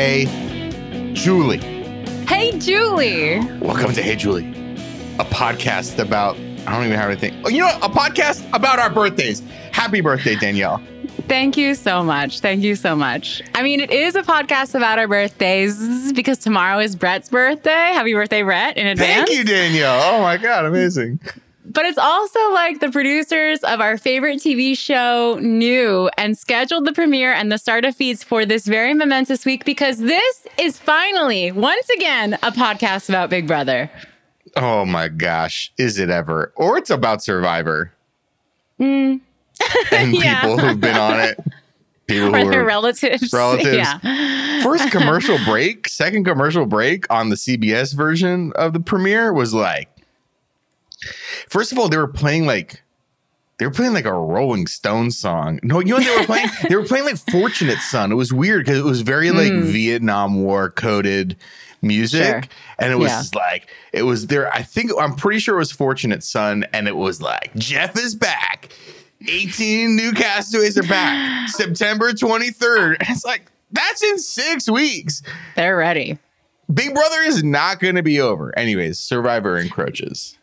Hey, Julie. Hey, Julie. Welcome to Hey, Julie, a podcast about, I don't even have anything. Oh, you know what? A podcast about our birthdays. Happy birthday, Danielle. Thank you so much. Thank you so much. I mean, it is a podcast about our birthdays because tomorrow is Brett's birthday. Happy birthday, Brett, in advance. Thank you, Danielle. Oh my God, amazing. But it's also like the producers of our favorite TV show knew and scheduled the premiere and the start of feeds for this very momentous week because this is finally, once again, a podcast about Big Brother. Oh my gosh, is it ever? Or it's about Survivor. And people who've been on it. People who or their are relatives. Yeah. First commercial break, second commercial break on the CBS version of the premiere was like, first of all, they were playing like a Rolling Stones song. No, you know what they were playing? They were playing like Fortunate Son. It was weird because it was very like Vietnam War coded music. Sure. And it was like, it was there. I'm pretty sure it was Fortunate Son. And it was like, Jeff is back. 18 new castaways are back. September 23rd. And it's like, that's in 6 weeks. They're ready. Big Brother is not going to be over. Anyways, Survivor encroaches.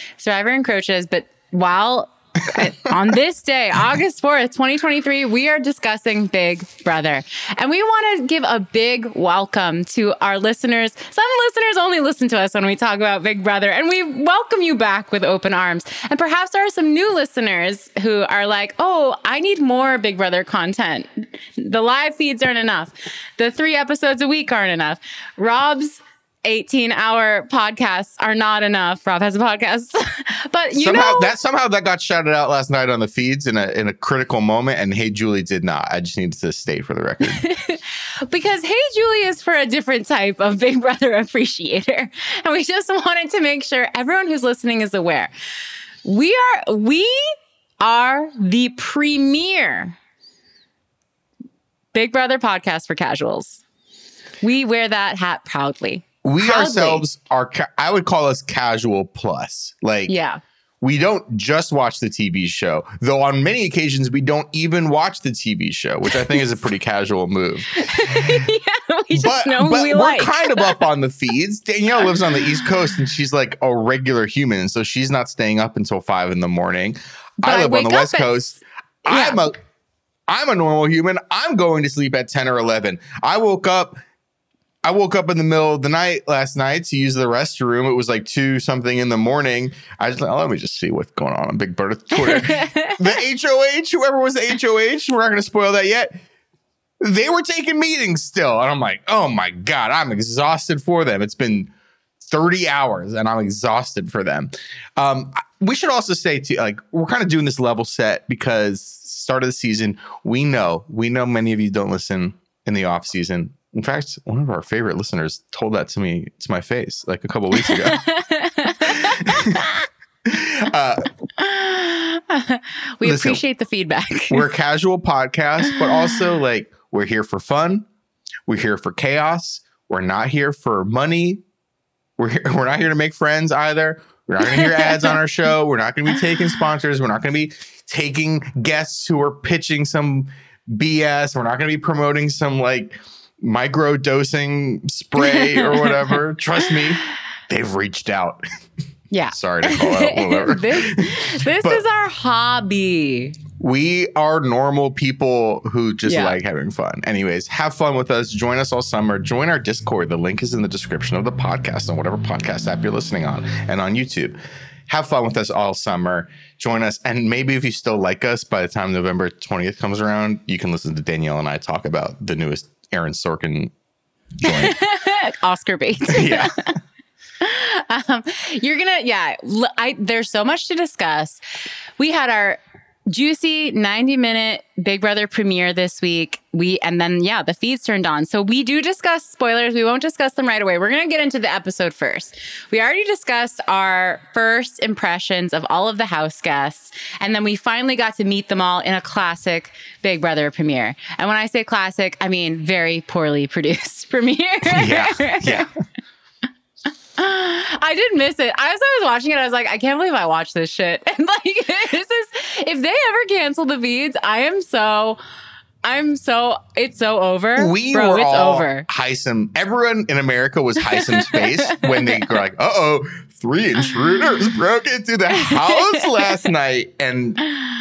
But while on this day, August 4th, 2023, we are discussing Big Brother. And we want to give a big welcome to our listeners. Some listeners only listen to us when we talk about Big Brother, and we welcome you back with open arms. And perhaps there are some new listeners who are like, oh, I need more Big Brother content. The live feeds aren't enough. The 3 episodes a week aren't enough. Rob's 18-hour podcasts are not enough. Rob has a podcast. But somehow that got shouted out last night on the feeds in a critical moment, and Hey Julie did not. I just needed to state for the record. Because Hey Julie is for a different type of Big Brother appreciator. And we just wanted to make sure everyone who's listening is aware. We are the premier Big Brother podcast for casuals. We wear that hat proudly. We ourselves are, I would call us casual plus. Like, we don't just watch the TV show, though on many occasions we don't even watch the TV show, which I think is a pretty casual move. We just know who we like. We're kind of up on the feeds. Danielle lives on the East Coast and she's like a regular human, so she's not staying up until 5 a.m. But I live on the West Coast. I'm a normal human. I'm going to sleep at 10 or 11. I woke up in the middle of the night last night to use the restroom. It was like 2 something in the morning. I was like, let me just see what's going on Big Brother Twitter. The HOH, whoever was the HOH, we're not going to spoil that yet. They were taking meetings still. And I'm like, oh my God, I'm exhausted for them. It's been 30 hours and I'm exhausted for them. We should also say too, like, we're kind of doing this level set because start of the season, we know many of you don't listen in the off season. In fact, one of our favorite listeners told that to me to my face like a couple weeks ago. We appreciate the feedback. We're a casual podcast, but also like we're here for fun. We're here for chaos. We're not here for money. We're not here to make friends either. We're not going to hear ads on our show. We're not going to be taking sponsors. We're not going to be taking guests who are pitching some BS. We're not going to be promoting some like micro dosing spray or whatever. Trust me, they've reached out. Yeah. Sorry to call out whatever. This is our hobby. We are normal people who just like having fun. Anyways, have fun with us. Join us all summer. Join our Discord. The link is in the description of the podcast on whatever podcast app you're listening on and on YouTube. Have fun with us all summer. Join us. And maybe if you still like us, by the time November 20th comes around, you can listen to Danielle and I talk about the newest Aaron Sorkin joint. Oscar bait. Yeah. You're gonna, there's so much to discuss. We had our juicy 90-minute Big Brother premiere this week. The feeds turned on. So we do discuss spoilers. We won't discuss them right away. We're going to get into the episode first. We already discussed our first impressions of all of the house guests. And then we finally got to meet them all in a classic Big Brother premiere. And when I say classic, I mean very poorly produced premiere. Yeah. I did miss it. As I was watching it, I was like, I can't believe I watched this shit. And like, if they ever cancel the feeds, I It's so over. We Bro, were it's all over. Hisam. Everyone in America was Hisam's face when they were like, "Uh-oh, 3 intruders broke into the house last night." And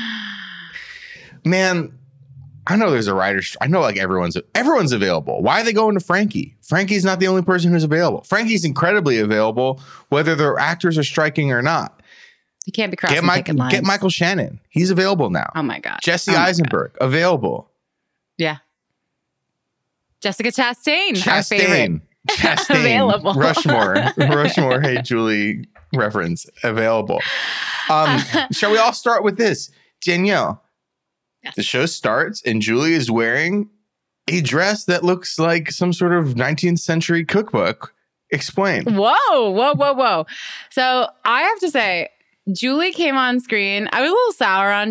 man, I know there's a writer's. I know like everyone's available. Why are they going to Frankie? Frankie's not the only person who's available. Frankie's incredibly available, whether the actors are striking or not. You can't be crossing picket lines. Get Michael Shannon. He's available now. Oh my God. Jesse Eisenberg, available. Yeah. Jessica Chastain, our favorite. Chastain. Available. Rushmore, Hey Julie reference, available. Shall we all start with this? Danielle, yes. The show starts and Julie is wearing a dress that looks like some sort of 19th century cookbook. Explain. Whoa. So I have to say, Julie came on screen. I was a little sour on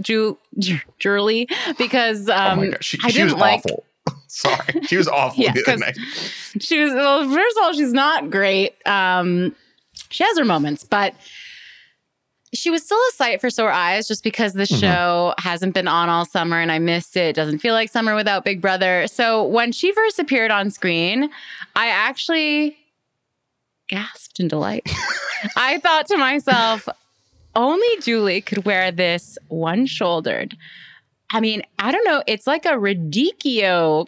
Julie because oh my God. She was awful. Sorry. She was awful the other night. She was, well, first of all, she's not great. She has her moments, but she was still a sight for sore eyes just because the show hasn't been on all summer and I missed it. It doesn't feel like summer without Big Brother. So when she first appeared on screen, I actually gasped in delight. I thought to myself, only Julie could wear this one-shouldered. I mean, I don't know. It's like a radicchio,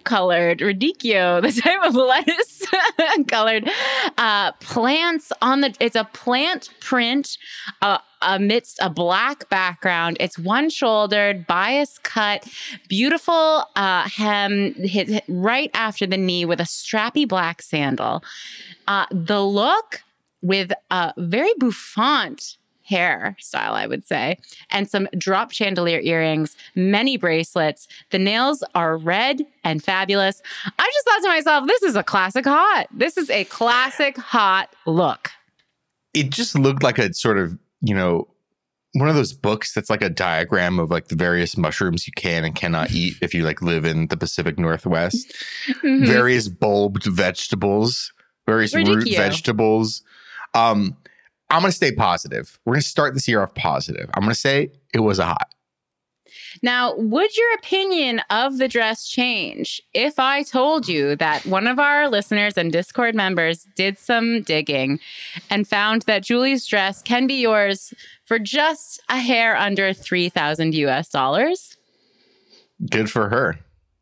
the type of lettuce colored plants on the. It's a plant print amidst a black background. It's one-shouldered, bias cut, beautiful hem hit right after the knee with a strappy black sandal. The look with a very bouffant hairstyle, I would say, and some drop chandelier earrings, many bracelets. The nails are red and fabulous. I just thought to myself, this is a classic hot. This is a classic hot look. It just looked like a sort of, one of those books that's like a diagram of like the various mushrooms you can and cannot eat if you like live in the Pacific Northwest. Various bulbed vegetables, various root vegetables. I'm going to stay positive. We're going to start this year off positive. I'm going to say it was a hot. Now, would your opinion of the dress change if I told you that one of our listeners and Discord members did some digging and found that Julie's dress can be yours for just a hair under $3,000 US? Good for her.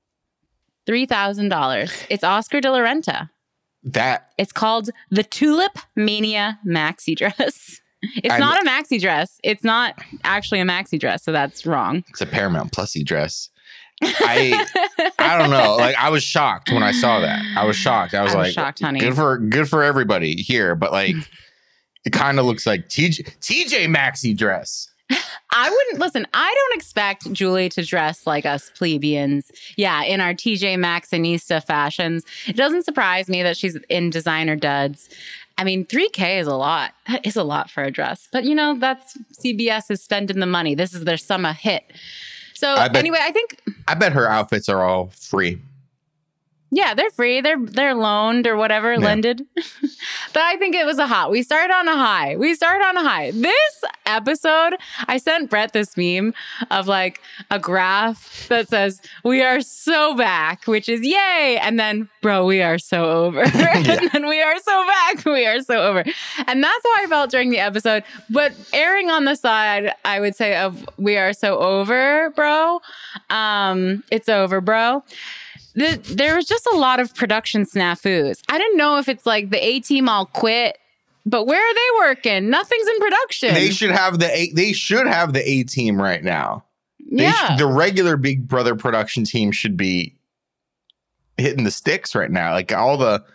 $3,000. It's Oscar de la Renta. It's called the Tulip Mania Maxi Dress. It's not a maxi dress. It's not actually a maxi dress, so that's wrong. It's a Paramount Plusy dress. I don't know. Like I was shocked when I saw that. I was shocked. I was like, shocked, honey. Good for everybody here, but like it kind of looks like TJ Maxi dress. I wouldn't listen. I don't expect Julie to dress like us plebeians. Yeah, in our TJ Maxxinista fashions. It doesn't surprise me that she's in designer duds. I mean, $3,000 is a lot. That is a lot for a dress. But that's CBS is spending the money. This is their summer hit. So anyway, I bet her outfits are all free. Yeah, they're free. They're loaned or whatever, lended. But I think it was a hot. We started on a high. This episode, I sent Brett this meme of like a graph that says, we are so back, which is yay. And then, bro, we are so over. And then we are so back. We are so over. And that's how I felt during the episode. But erring on the side, I would say, of we are so over, bro. It's over, bro. There was just a lot of production snafus. I didn't know if it's like the A-team all quit, but where are they working? Nothing's in production. They should have the A-team right now. The regular Big Brother production team should be hitting the sticks right now. Like all the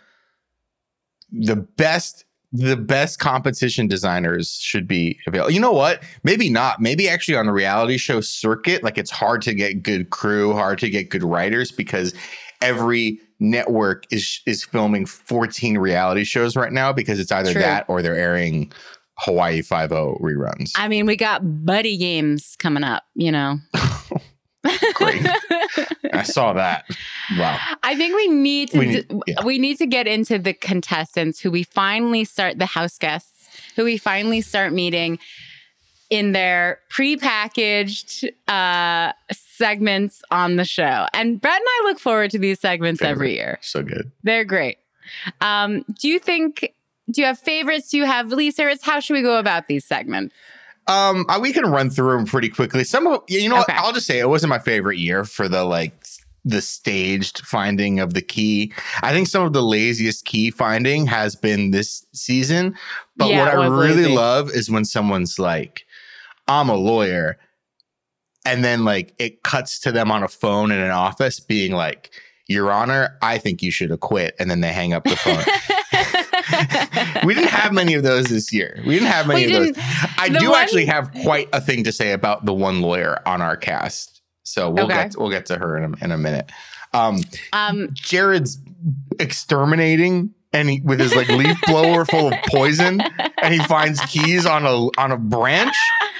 best competition designers should be available. You know what? Maybe not. Maybe actually on the reality show circuit, like it's hard to get good crew, hard to get good writers because every network is filming 14 reality shows right now because it's either that or they're airing Hawaii Five-0 reruns. I mean, we got buddy games coming up, Great. I saw that. Wow. I think we need to get into the contestants who we finally start, the house guests, who we finally start meeting. in their prepackaged segments on the show. And Brett and I look forward to these segments every year. So good. They're great. Do you have favorites? Do you have least favorites? How should we go about these segments? We can run through them pretty quickly. Okay. What? I'll just say it wasn't my favorite year for the staged finding of the key. I think some of the laziest key finding has been this season. But what I really love is when someone's like, I'm a lawyer. And then like it cuts to them on a phone in an office being like, Your Honor, I think you should acquit. And then they hang up the phone. We didn't have many of those this year. We didn't have many of those. I do actually have quite a thing to say about the one lawyer on our cast. So we'll get to her in a minute. Jared's exterminating with his like leaf blower full of poison, and he finds keys on a branch.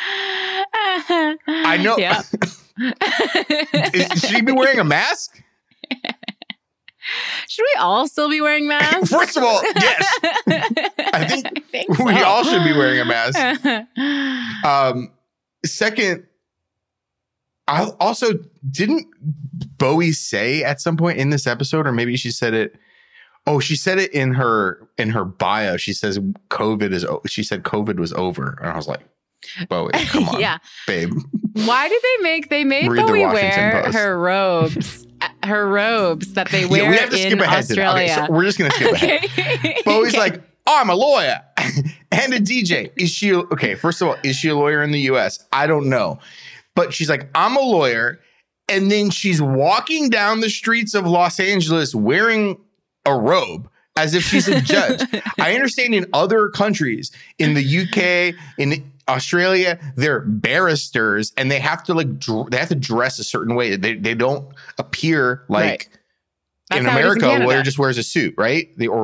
I know. Yeah. Should he be wearing a mask? Should we all still be wearing masks? First of all, yes. I think we all should be wearing a mask. Second, I also didn't Bowie say at some point in this episode, or maybe she said it. Oh, she said it in her bio. She says she said COVID was over, and I was like, Bowie, come on, yeah, babe. Why did they made Bowie wear her robes? Her robes that they wear in Australia. Okay, so we're just gonna skip ahead. Bowie's like, I'm a lawyer and a DJ. Is she okay? First of all, is she a lawyer in the US? I don't know. But she's like, I'm a lawyer. And then she's walking down the streets of Los Angeles wearing a robe as if she's a judge. I understand in other countries, in the UK, in Australia, they're barristers and they have to dress a certain way. They don't appear like in America, a lawyer just wears a suit, right?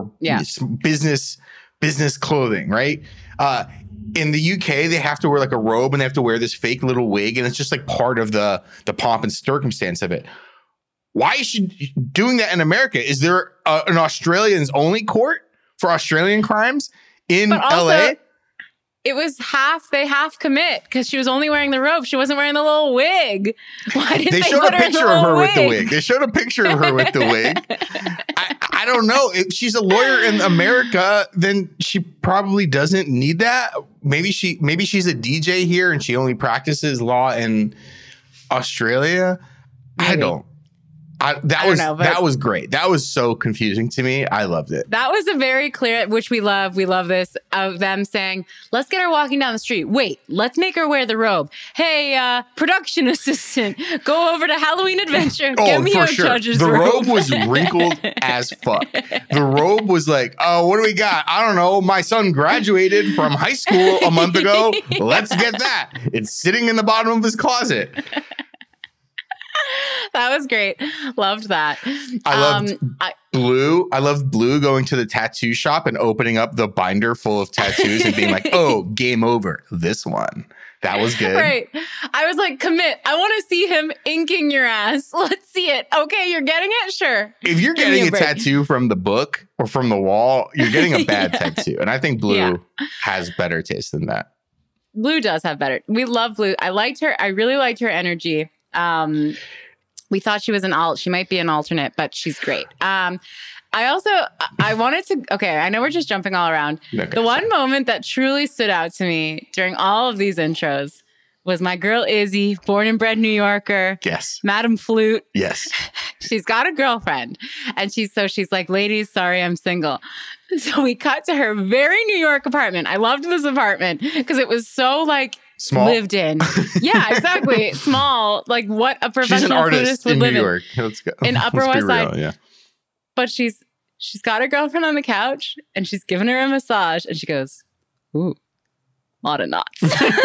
Business clothing, right? In the UK, they have to wear like a robe and they have to wear this fake little wig, and it's just like part of the pomp and circumstance of it. Why is she doing that in America? Is there an Australians only court for Australian crimes in LA? It was they half commit because she was only wearing the robe. She wasn't wearing the little wig. Why didn't they showed a picture of her with the wig? They showed a picture of her with the wig. I don't know. If she's a lawyer in America, then she probably doesn't need that. Maybe she's a DJ here and she only practices law in Australia. Maybe. I don't. That was great. That was so confusing to me. I loved it. That was a very clear, which we love. We love this, of them saying, let's get her walking down the street. Wait, let's make her wear the robe. Hey, production assistant, go over to Halloween Adventure. Get me a judge's robe. The robe was wrinkled as fuck. The robe was like, oh, what do we got? I don't know. My son graduated from high school a month ago. Let's get that. It's sitting in the bottom of his closet. That was great. Loved that. I loved Blue. I loved Blue going to the tattoo shop and opening up the binder full of tattoos and being like, oh, game over. This one. That was good. Right. I was like, commit. I want to see him inking your ass. Let's see it. Okay, you're getting it? Sure. If you're getting a tattoo from the book or from the wall, you're getting a bad tattoo. And I think Blue has better taste than that. Blue does have better. We love Blue. I liked her. I really liked her energy. We thought she was she might be an alternate, but she's great. I know we're just jumping all around. Okay, the one moment that truly stood out to me during all of these intros was my girl Izzy, born and bred New Yorker. Yes. Madam Flute. Yes. She's got a girlfriend. And she's like, ladies, sorry, I'm single. So we cut to her very New York apartment. I loved this apartment because it was so like small, lived in. Yeah, exactly. Small, like what a professional flutist would live in. New York. Let's go. In Upper West Side. Yeah. But she's got her girlfriend on the couch and she's giving her a massage and she goes, ooh, a lot of knots.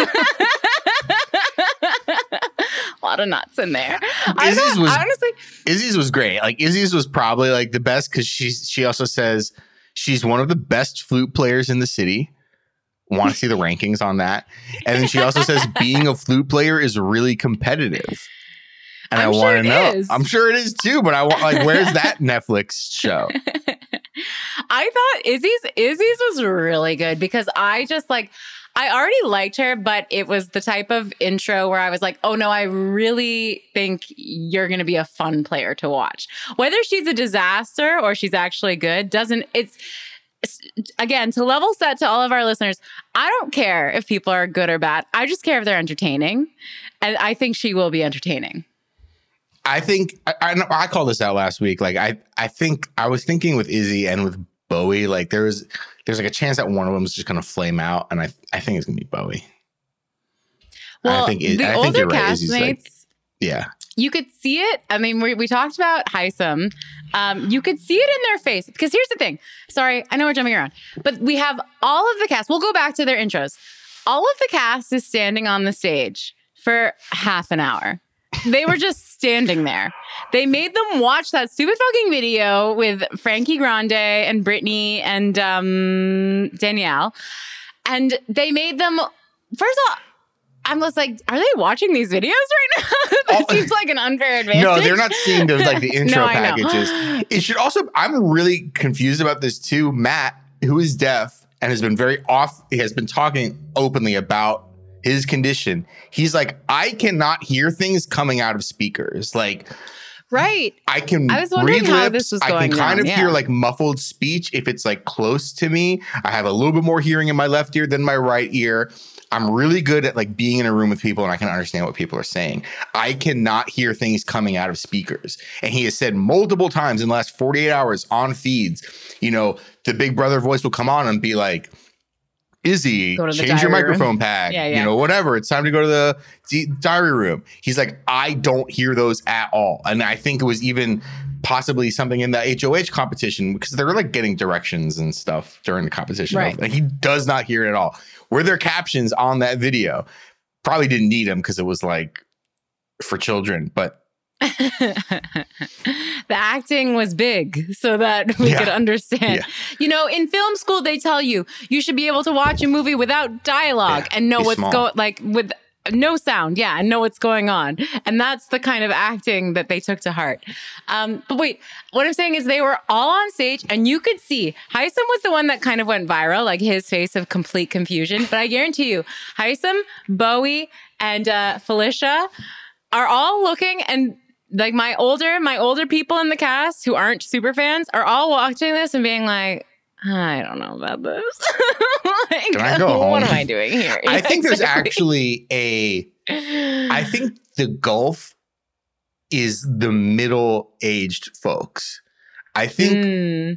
A lot of nuts in there. Izzy's was great. Like Izzy's was probably like the best because she also says she's one of the best flute players in the city. Want to see the rankings on that. And then she also says being a flute player is really competitive. And I want to know. I'm sure it is too, but I want where's that Netflix show? I thought Izzy's was really good because I I already liked her, but it was the type of intro where I was like, oh no, I really think you're going to be a fun player to watch. Whether she's a disaster or she's actually good again, to level set to all of our listeners, I don't care if people are good or bad. I just care if they're entertaining. And I think she will be entertaining. I think I called this out last week. Like I think I was thinking with Izzy and with Bowie, like there's like a chance that one of them is just going to flame out, and I think it's going to be Bowie. Well, the older castmates, yeah, you could see it. I mean, we talked about Hisam. You could see it in their face because here's the thing. Sorry, I know we're jumping around, but we have all of the cast. We'll go back to their intros. All of the cast is standing on the stage for half an hour. They were just standing there. They made them watch that stupid fucking video with Frankie Grande and Britney and Danielle. And they made them, first of all, I was like, are they watching these videos right now? That seems like an unfair advantage. No, they're not seeing those like the intro packages. It should also, I'm really confused about this too. Matt, who is deaf and has been he has been talking openly about his condition. He's like, I cannot hear things coming out of speakers. Like, right. I was wondering read how lips. This was I going can kind down, of hear like muffled speech if it's like close to me. I have a little bit more hearing in my left ear than my right ear. I'm really good at like being in a room with people and I can understand what people are saying. I cannot hear things coming out of speakers. And he has said multiple times in the last 48 hours on feeds, the Big Brother voice will come on and be like, Izzy, change your microphone pad, whatever. It's time to go to the diary room. He's like, I don't hear those at all. And I think it was even possibly something in the HOH competition because they were like getting directions and stuff during the competition. Right. Like, he does not hear it at all. Were there captions on that video? Probably didn't need them because it was like for children, but the acting was big so that we could understand. Yeah. In film school, they tell you should be able to watch a movie without dialogue and know what's going, like with no sound. Yeah. And know what's going on. And that's the kind of acting that they took to heart. But wait, what I'm saying is they were all on stage and you could see Hisam was the one that kind of went viral, like his face of complete confusion. But I guarantee you, Hisam, Bowie, and Felicia are all looking, and like my older people in the cast who aren't super fans are all watching this and being like, I don't know about this. Like, can I go home? What am I doing here? I think there's actually I think the gulf is the middle-aged folks. I think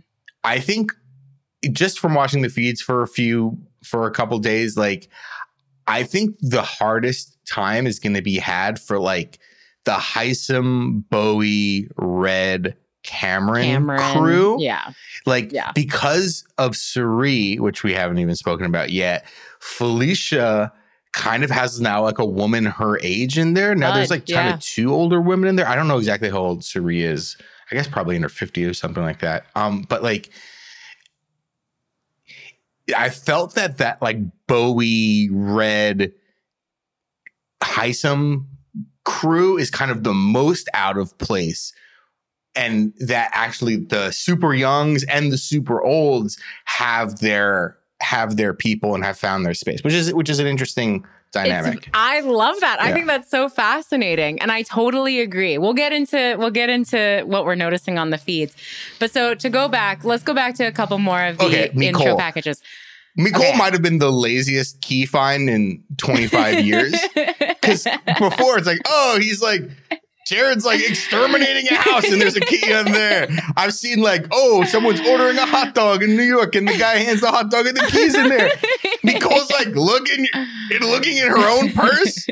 just from watching the feeds for a couple days, like I think the hardest time is going to be had for like the Hisam, Bowie, Red, Cameron crew. Yeah. Because of Cirie, which we haven't even spoken about yet, Felicia kind of has now like a woman her age in there. Now there's like kind of two older women in there. I don't know exactly how old Cirie is. I guess probably in her 50s or something like that. But like I felt that like Bowie, Red, Hisam crew is kind of the most out of place, and that actually the super youngs and the super olds have their people and have found their space, which is an interesting dynamic. I love that. Yeah. I think that's so fascinating, and I totally agree. We'll get into what we're noticing on the feeds, but so to go back, let's go back to a couple more of the intro packages. Mecole might have been the laziest key find in 25 years. Because before it's like, oh, he's like, Jared's like exterminating a house and there's a key in there. I've seen like, oh, someone's ordering a hot dog in New York and the guy hands the hot dog and the key's in there. Mecole's like looking in her own purse.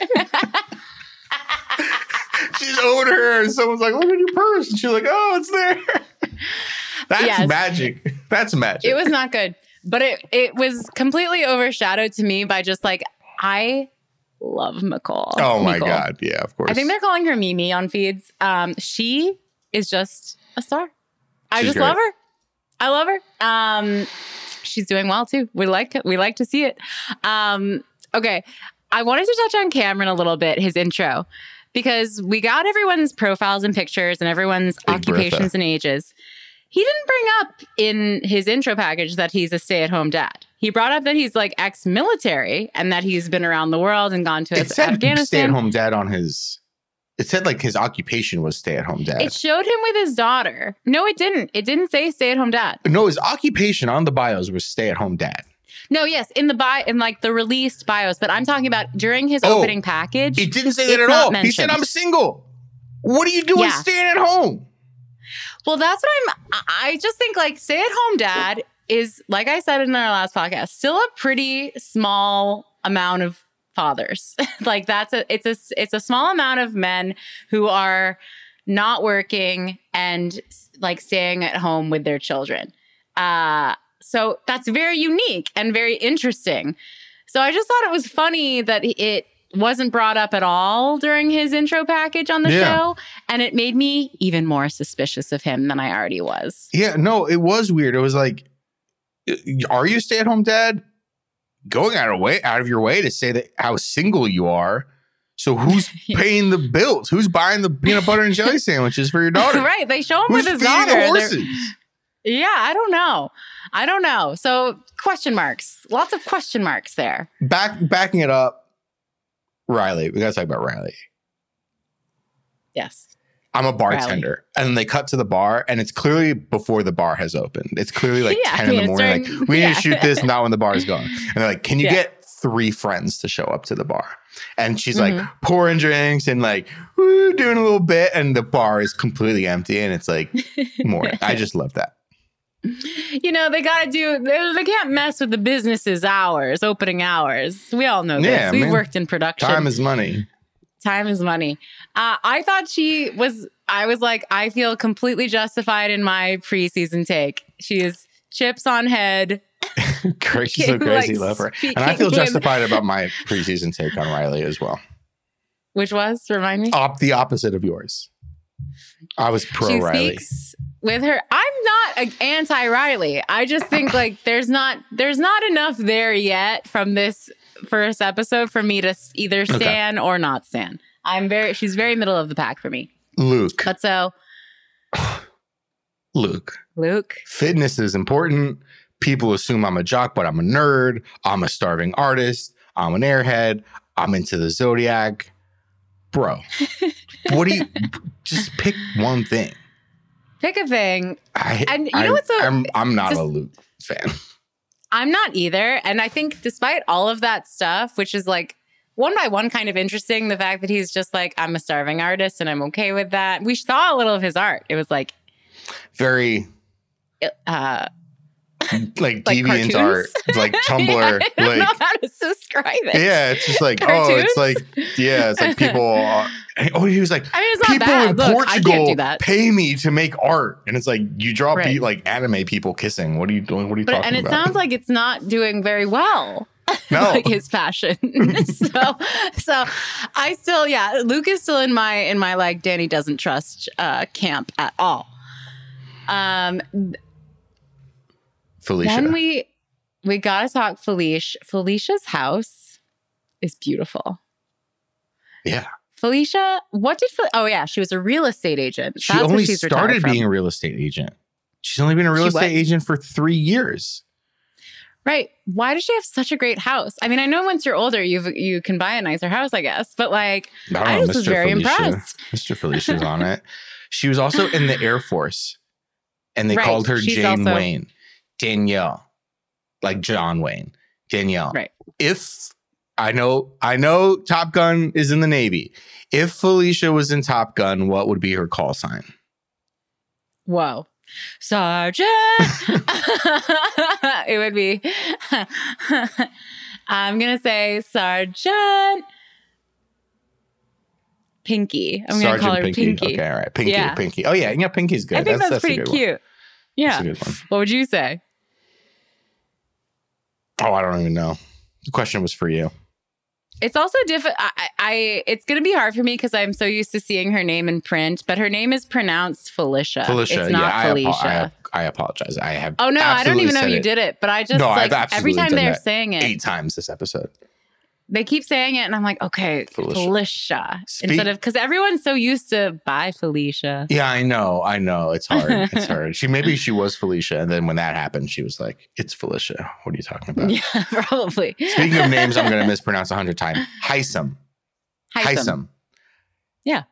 She's over to her and someone's like, look at your purse. And she's like, oh, it's there. That's magic. That's magic. It was not good. But it was completely overshadowed to me by just like, I love Mecole. Oh my God. Yeah, of course. I think they're calling her Mimi on feeds. She is just a star. I just love her. I love her. She's doing well too. We like to see it. Okay. I wanted to touch on Cameron a little bit, his intro, because we got everyone's profiles and pictures and everyone's occupations and ages. He didn't bring up in his intro package that he's a stay-at-home dad. He brought up that he's like ex-military and that he's been around the world and gone to It said Afghanistan. stay-at-home dad on his... It said like his occupation was stay-at-home dad. It showed him with his daughter. No, it didn't. It didn't say stay-at-home dad. No, his occupation on the bios was stay-at-home dad. No, yes, in like the released bios, but I'm talking about during his opening package. It didn't say that at all. Mentioned. He said, I'm single. What are you doing staying at home? Well, that's what I just think like stay-at-home dad is, like I said in our last podcast, still a pretty small amount of fathers. Like it's a small amount of men who are not working and like staying at home with their children. So that's very unique and very interesting. So I just thought it was funny that it wasn't brought up at all during his intro package on the show. And it made me even more suspicious of him than I already was. Yeah, no, it was weird. It was like, are you a stay-at-home dad? Going out of your way to say that how single you are. So who's paying the bills? Who's buying the peanut butter and jelly sandwiches for your daughter? Right. They show him with his daughter. Yeah, I don't know. So question marks. Lots of question marks there. Backing it up, Riley. We got to talk about Riley. Yes. I'm a bartender. Riley. And they cut to the bar, and it's clearly before the bar has opened. It's clearly like 10 in the morning. Like, we need to shoot this, not when the bar is gone. And they're like, can you get 3 friends to show up to the bar? And she's like pouring drinks and like doing a little bit, and the bar is completely empty, and it's like morning. I just love that. You know, they can't mess with the business's hours, opening hours. We all know this. We've worked in production. Time is money. Time is money. I thought I was like, I feel completely justified in my preseason take. She is chips on head. She's so crazy, love her. And I feel justified about my preseason take on Riley as well. Which was? Remind me? The opposite of yours. I was pro Riley. Speaks with her. I'm not anti-Riley. I just think like there's not enough there yet from this first episode for me to either stan or not stan. She's very middle of the pack for me. Luke. But so Luke. Fitness is important. People assume I'm a jock, but I'm a nerd. I'm a starving artist. I'm an airhead. I'm into the Zodiac. Bro, what do you just pick one thing? Pick a thing. I'm not a Luke fan. I'm not either. And I think despite all of that stuff, which is like one by one kind of interesting, the fact that he's just like, I'm a starving artist and I'm okay with that. We saw a little of his art. It was like very like deviant cartoons? Art, like Tumblr. I don't know how to describe it. Yeah, it's just like cartoons? It's like people. He was like, it's not people bad. in Look, Portugal I can't do that. pay me to make art, and it's like you draw like anime people kissing. What are you doing? What are you talking about? And it sounds like it's not doing very well. No, like his passion. so I still, Luke is still in my like Danny doesn't trust camp at all. Felicia. Then we gotta talk Felicia. Felicia's house is beautiful. Yeah. Felicia, she was a real estate agent. She only started being a real estate agent. She's only been a real estate agent for 3 years. Right. Why does she have such a great house? I mean, I know once you're older, you can buy a nicer house, I guess. But like, I just was very impressed. Mr. Felicia's on it. She was also in the Air Force, and they called her Jane Wayne. Danielle, like John Wayne. Danielle. Right. If I know Top Gun is in the Navy. If Felicia was in Top Gun, what would be her call sign? Whoa. Sergeant. It would be, I'm going to say Sergeant Pinky. I'm going to call her Pinky. Okay, all right. Pinky. Oh, yeah. Pinky's good. I think that's pretty cute. Yeah. That's a good one. What would you say? Oh, I don't even know. The question was for you. It's also difficult. It's going to be hard for me because I'm so used to seeing her name in print, but her name is pronounced Felicia. It's not Felicia. I apologize. I have. Oh, no, I don't even know you did it, but I just every time they're saying it. 8 times this episode. They keep saying it, and I'm like, okay, Felicia. Instead of, because everyone's so used to bye, Felicia. Yeah, I know. It's hard. It's hard. Maybe she was Felicia, and then when that happened, she was like, it's Felicia. What are you talking about? Yeah, probably. Speaking of names, I'm going to mispronounce 100 times. Hisam. Yeah.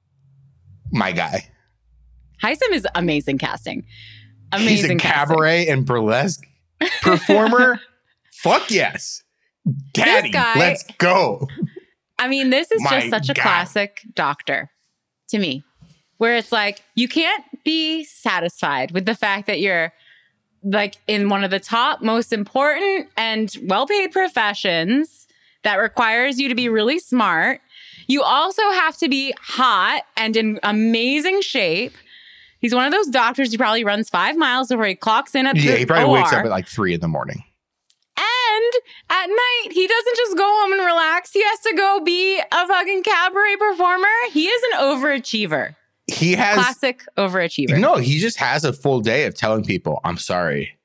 My guy. Hisam is amazing casting. He's a cabaret and burlesque performer. Fuck yes. Daddy, let's go. I mean, this is just such a classic Doctor to me, where it's like, you can't be satisfied with the fact that you're like in one of the top most important and well-paid professions that requires you to be really smart. You also have to be hot and in amazing shape. He's one of those doctors who probably runs 5 miles before he clocks in at the he probably OR. Wakes up at like 3 a.m. And at night, he doesn't just go home and relax. He has to go be a fucking cabaret performer. He is an overachiever. He has classic overachiever. No, he just has a full day of telling people, I'm sorry,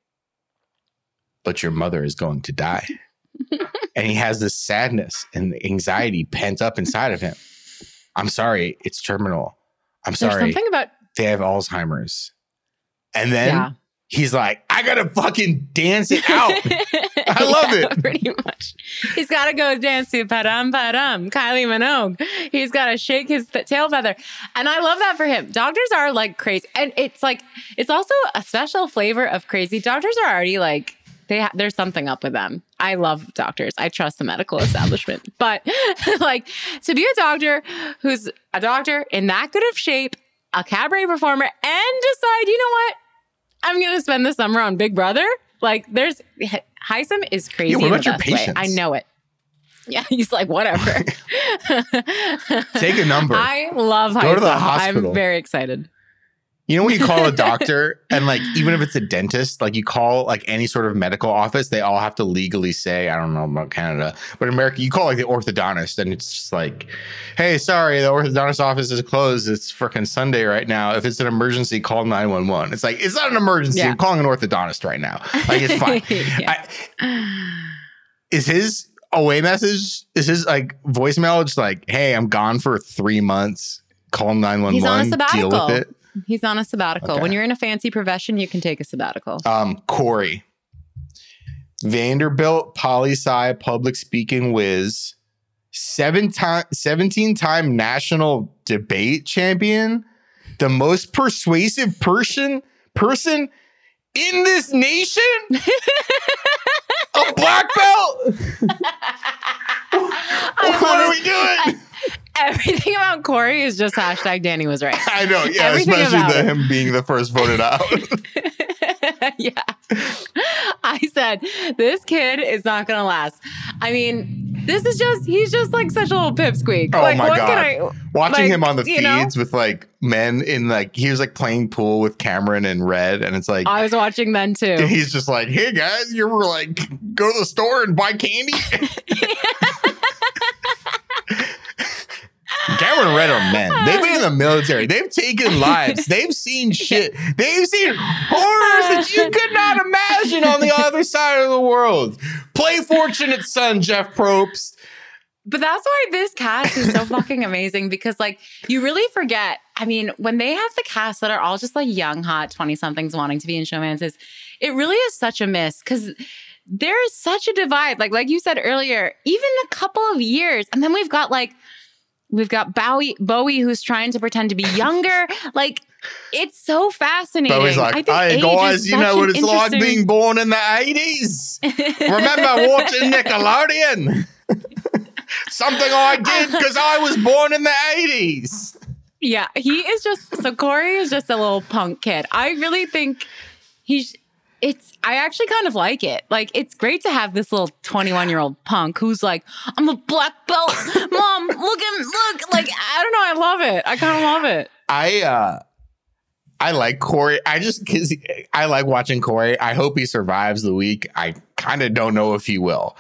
but your mother is going to die. And he has this sadness and anxiety pent up inside of him. I'm sorry, it's terminal. I'm sorry. There's something about they have Alzheimer's. And then he's like, I gotta fucking dance it out. I love it. Pretty much. He's got to go dance to Padam Padam, Kylie Minogue. He's got to shake his tail feather. And I love that for him. Doctors are like crazy. And it's like, it's also a special flavor of crazy. Doctors are already like, there's something up with them. I love doctors. I trust the medical establishment. But like, to be a doctor who's a doctor in that good of shape, a cabaret performer, and decide, you know what? I'm going to spend the summer on Big Brother. Like, Hisam is crazy. Yeah, what about your patience? I know it. Yeah, he's like, whatever. Take a number. I love Hisam. Go to the hospital. I'm very excited. You know when you call a doctor and like, even if it's a dentist, like you call like any sort of medical office, they all have to legally say, I don't know about Canada, but in America, you call like the orthodontist and it's just like, hey, sorry, the orthodontist office is closed. It's freaking Sunday right now. If it's an emergency, call 911. It's like, it's not an emergency. Yeah. I'm calling an orthodontist right now. Like, it's fine. Is his away message, is his like voicemail just like, hey, I'm gone for 3 months. Call 911. He's on a sabbatical. Deal with it. He's on a sabbatical. Okay. When you're in a fancy profession, you can take a sabbatical. Corey. Vanderbilt poli-sci public speaking whiz. 17-time national debate champion. The most persuasive person in this nation. A black belt. What are we doing? Everything about Corey is just hashtag Danny was right. I know, yeah, everything especially him being the first voted out. Yeah. I said, this kid is not going to last. I mean, he's just like such a little pipsqueak. Oh like, my God. Watching him on the know? feeds with like men in like, he was like playing pool with Cameron and Red. And it's like, I was watching then too. He's just like, hey guys, you ever like go to the store and buy candy? Cameron and Red are men. They've been in the military. They've taken lives. They've seen shit. They've seen horrors that you could not imagine on the other side of the world. Play Fortunate Son, Jeff Probst. But that's why this cast is so fucking amazing, because like you really forget. I mean, when they have the cast that are all just like young, hot 20-somethings wanting to be in showmances, it really is such a miss, because there is such a divide. Like you said earlier, even a couple of years, and then we've got Bowie who's trying to pretend to be younger. Like, it's so fascinating. Bowie's like, hey guys, you know what it's like being born in the 80s? Remember watching Nickelodeon? Something I did because I was born in the 80s. Yeah, Corey is just a little punk kid. I really think I actually kind of like it. Like, it's great to have this little 21-year-old punk who's like, I'm a black belt. Mom, look. Like, I don't know. I love it. I kind of love it. I like Corey. Because I like watching Corey. I hope he survives the week. I kind of don't know if he will.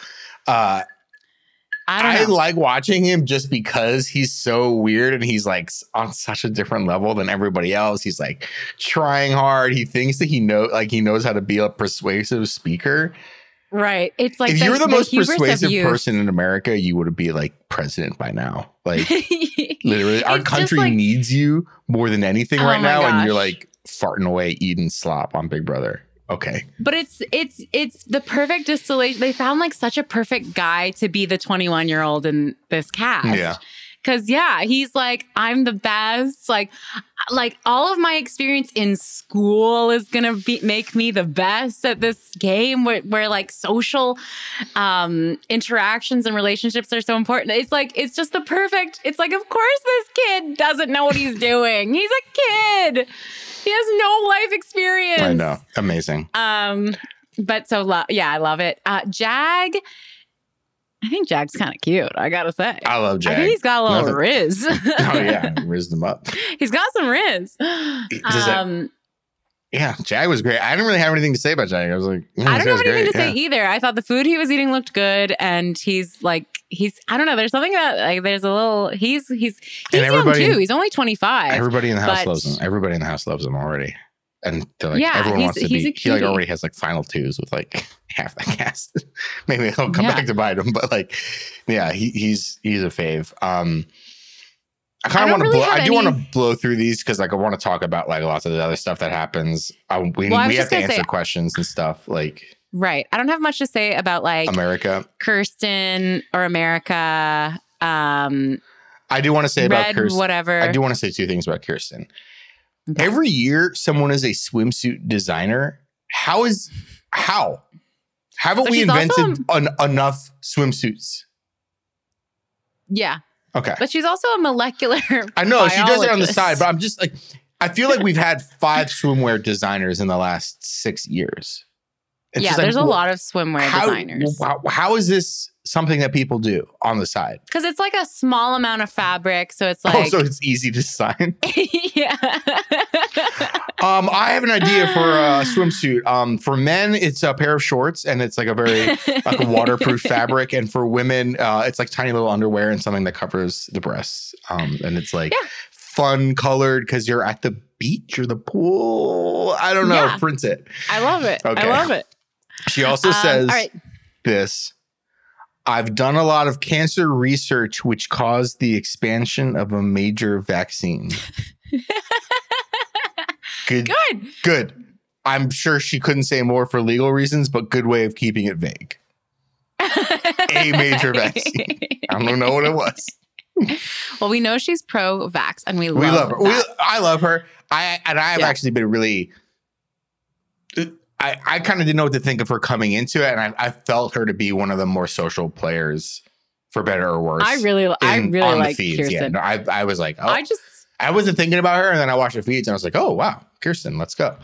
I like watching him just because he's so weird and he's like on such a different level than everybody else. He's like trying hard. He thinks that he knows how to be a persuasive speaker. Right. It's like if you were the most hubris of persuasive youth. person in America, you would be like president by now. Like literally, our It's country just like- needs you more than anything Oh right my now, and you're gosh. like farting away, eating slop on Big Brother. Okay, But it's the perfect distillation. They found like such a perfect guy to be the 21-year-old in this cast. Yeah. Cause he's like, I'm the best. Like all of my experience in school is gonna make me the best at this game where like social interactions and relationships are so important. It's just the perfect. It's like, of course this kid doesn't know what he's doing. He's a kid. He has no life experience. I know, amazing. But I love it. Jag. I think Jag's kind of cute, I gotta say. I love Jag. I think he's got a little riz. Oh yeah, rizzed him up. He's got some riz. Yeah, Jag was great. I didn't really have anything to say about Jag. I was like, I don't have anything great. to say either. I thought the food he was eating looked good, and he's I don't know. There's something about like there's a little. He's young too. He's only 25. Everybody in the house loves him. Everybody in the house loves him already, and they're like, everyone wants to be. He like already has like final twos with like half the cast. Maybe he'll come back to bite him, but like, yeah, he's a fave. I kind of want to blow. I do want to blow through these because like I want to talk about like lots of the other stuff that happens. We have to answer questions and stuff like. Right. I don't have much to say about like America, Kirsten or America. I do want to say about Kirsten. Whatever. I do want to say two things about Kirsten. Okay. Every year, someone is a swimsuit designer. How haven't we invented enough swimsuits? Yeah. Okay. But she's also a molecular I know, biologist. she does it on the side, but I'm just like, I feel like we've had 5 swimwear designers in the last 6 years. It's there's a lot of swimwear designers. How is this something that people do on the side? Because it's like a small amount of fabric, so it's like... so it's easy to design? Yeah. I have an idea for a swimsuit. For men, it's a pair of shorts, and it's like a very like a waterproof fabric. And for women, it's like tiny little underwear and something that covers the breasts. And it's like fun colored because you're at the beach or the pool. I don't know. Print it. I love it. Okay. I love it. She also says this. I've done a lot of cancer research, which caused the expansion of a major vaccine. Good. I'm sure she couldn't say more for legal reasons, but good way of keeping it vague. A major vaccine. I don't know what it was. Well, we know she's pro-vax, and we love her. I love her. I have actually been really... I kind of didn't know what to think of her coming into it, and I felt her to be one of the more social players, for better or worse. I really like Kirsten. Yeah, no, I was like, I wasn't thinking about her, and then I watched the feeds, and I was like, oh wow, Kirsten, let's go.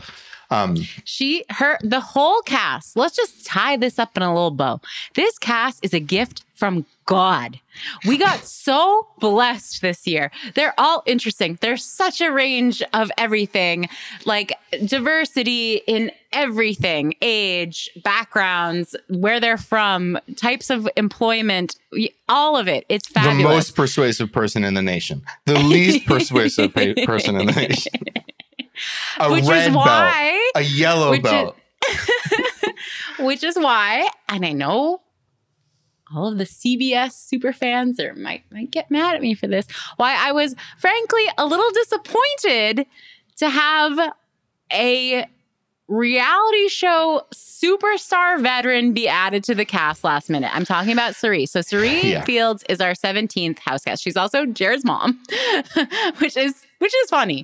The whole cast. Let's just tie this up in a little bow. This cast is a gift from God. We got so blessed this year. They're all interesting. There's such a range of everything, like diversity in everything, age, backgrounds, where they're from, types of employment, all of it. It's fabulous. The most persuasive person in the nation. The least persuasive person in the nation. A red belt, a yellow belt. Which is why, and I know all of the CBS super fans might get mad at me for this, why I was frankly a little disappointed to have a reality show superstar veteran be added to the cast last minute. I'm talking about Cirie. So Cirie Fields is our 17th house guest. She's also Jared's mom, which is funny.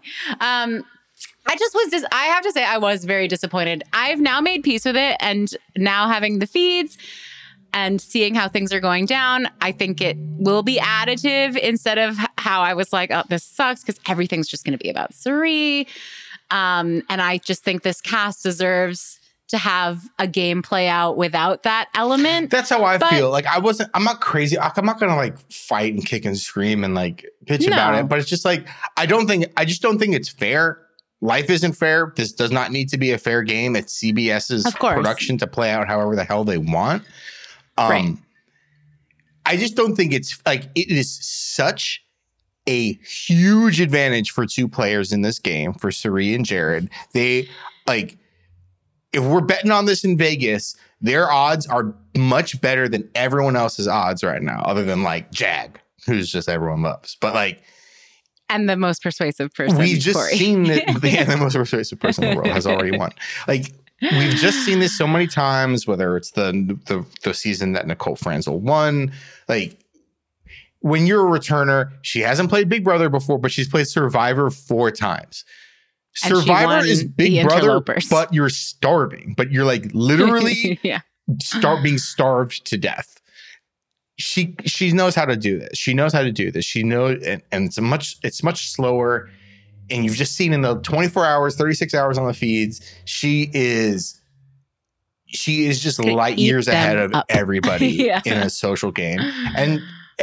I have to say I was very disappointed. I've now made peace with it, and now having the feeds and seeing how things are going down, I think it will be additive instead of how I was like, oh, this sucks, because everything's just going to be about Cirie. And I just think this cast deserves to have a game play out without that element. That's how I feel. Like I'm not crazy. I'm not going to like fight and kick and scream and like bitch about it. But it's just like, I just don't think it's fair. Life isn't fair. This does not need to be a fair game. It's CBS's production to play out however the hell they want. Right. I just don't think it's like, it is such a huge advantage for two players in this game, for Cirie and Jared. They like, if we're betting on this in Vegas, their odds are much better than everyone else's odds right now, other than like Jag, who's just everyone loves. But like, and the most persuasive person, we've just Corey. seen it. Yeah, the most persuasive person in the world has already won. Like, we've just seen this so many times, whether it's the season that Nicole Franzel won. Like, when you're a returner, she hasn't played Big Brother before, but she's played Survivor 4 times. And Survivor is Big Brother, but you're starving. But you're like literally being starved to death. She knows how to do this. She knows how to do this. She knows, and it's much slower. And you've just seen in the 24 hours, 36 hours on the feeds, she is just light years ahead of everybody in a social game. And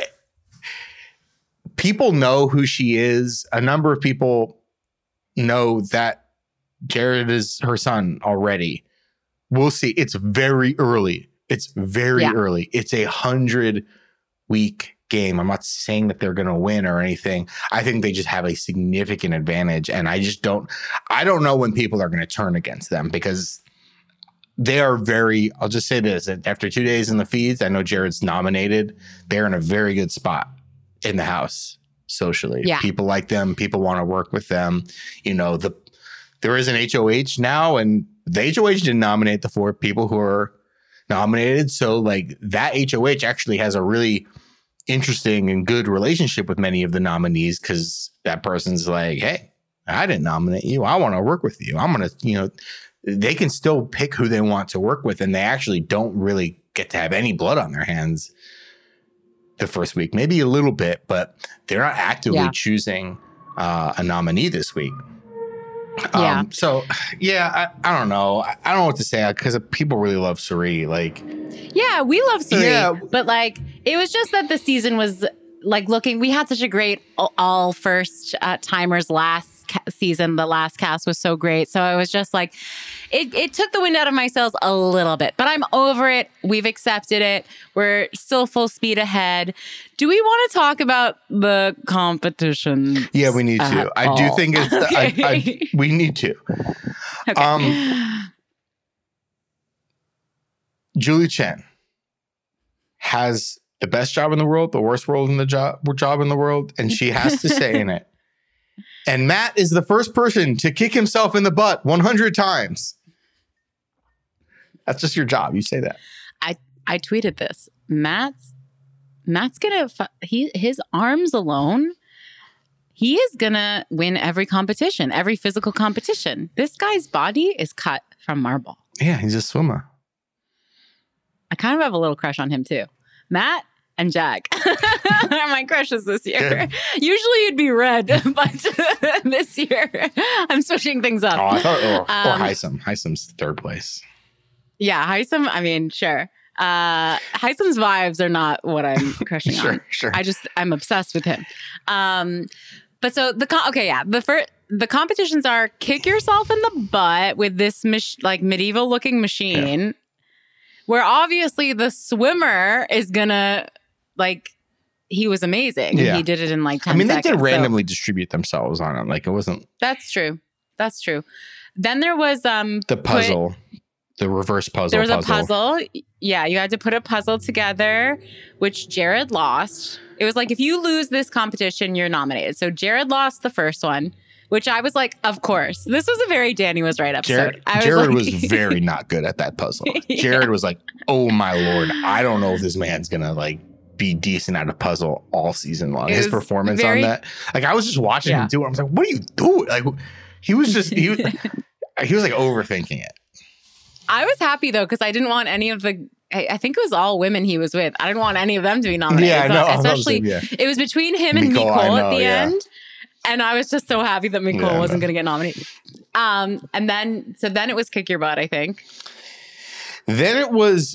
people know who she is. A number of people know that Jared is her son already. We'll see. It's very early. It's very early. It's a 100-week game. I'm not saying that they're going to win or anything. I think they just have a significant advantage. And I don't know when people are going to turn against them, because they are I'll just say this. After 2 days in the feeds, I know Jared's nominated. They're in a very good spot in the house socially. Yeah. People like them. People want to work with them. You know, there is an HOH now, and the HOH didn't nominate the 4 people who are nominated. So like, that HOH actually has a really interesting and good relationship with many of the nominees, because that person's like, hey, I didn't nominate you. I want to work with you. I'm going to, they can still pick who they want to work with, and they actually don't really get to have any blood on their hands the first week. Maybe a little bit, but they're not actively choosing a nominee this week. So I don't know. I don't know what to say, because people really love Cirie. Like, yeah, we love Cirie, but like, it was just that the season was like we had such a great all first timers last season. The last cast was so great. So I was just like, it took the wind out of my sails a little bit, but I'm over it. We've accepted it. We're still full speed ahead. Do we want to talk about the competition? Yeah, we need to. I do think it's, we need to. Okay. Julie Chen has the best job in the world, the worst job in the world, and she has to say in it. And Matt is the first person to kick himself in the butt 100 times. That's just your job. You say that. I tweeted this. Matt's gonna his arms alone. He is gonna win every competition, every physical competition. This guy's body is cut from marble. Yeah, he's a swimmer. I kind of have a little crush on him too. Matt and Jag are my crushes this year. Good. Usually it'd be Red, but this year I'm switching things up. Oh, I thought, or Hisam. Hisam's third place. Yeah, Hisam, I mean, sure. Hisam's vibes are not what I'm crushing on. Sure. I'm obsessed with him. But so the competitions are kick yourself in the butt with this medieval looking machine, where obviously the swimmer is gonna he was amazing. Yeah. He did it in 10 seconds. They did randomly distribute themselves on it. Like, it wasn't. That's true. Then there was the puzzle. The reverse puzzle. There was a puzzle. Yeah, you had to put a puzzle together, which Jared lost. It was like, if you lose this competition, you're nominated. So Jared lost the first one, which I was like, of course. This was a very Danny was right episode. Jared was very not good at that puzzle. Jared was like, oh my Lord, I don't know if this man's going to be decent at a puzzle all season long. His performance on that. I was just watching him do it. I was like, what are you doing? He was just, he was overthinking it. I was happy though, because I didn't want any of I think it was all women he was with. I didn't want any of them to be nominated. Yeah, so, no, especially it was between him and Nicole at the end. And I was just so happy that Nicole wasn't going to get nominated. And then it was kick your butt, I think. Then it was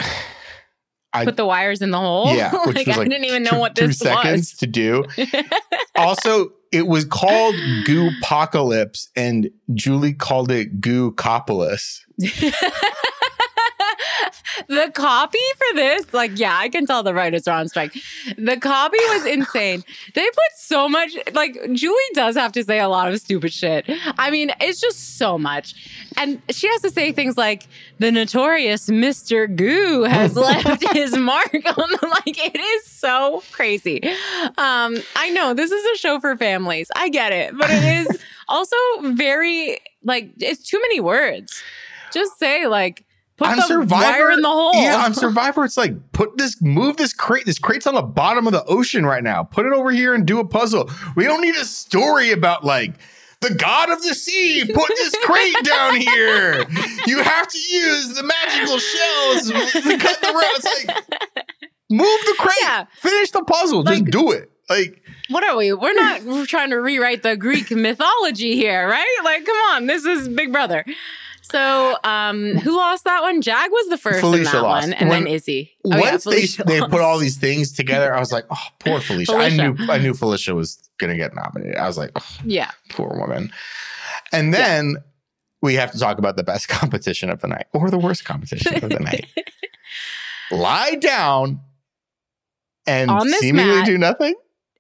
put the wires in the hole. Yeah, which was I didn't even know what this was. 2 seconds to do. Also, it was called Goo-pocalypse, and Julie called it Goo-copolis. The copy for this, like, yeah, I can tell the writers are on strike. The copy was insane. They put so much, like, Julie does have to say a lot of stupid shit. I mean, it's just so much. And she has to say things like, the notorious Mr. Goo has left his mark on the, like, it is so crazy. I know this is a show for families. I get it. But it is also very, like, it's too many words. Just say, like, put the Survivor, wire in the hole. Yeah, on Survivor, it's like, move this crate. This crate's on the bottom of the ocean right now. Put it over here and do a puzzle. We don't need a story about, like, the god of the sea put this crate down here. You have to use the magical shells to cut the rope. It's like, move the crate. Yeah. Finish the puzzle. Like, just do it. Like, what are we? We're not trying to rewrite the Greek mythology here, right? Like, come on. This is Big Brother. So, who lost that one? Jag was the first Felicia in that lost. One, and then Izzy. Once they put all these things together, I was like, oh, poor Felicia. I knew Felicia was gonna get nominated. I was like, oh, yeah, poor woman. And then we have to talk about the best competition of the night, or the worst competition of the night. Lie down and seemingly mat. Do nothing.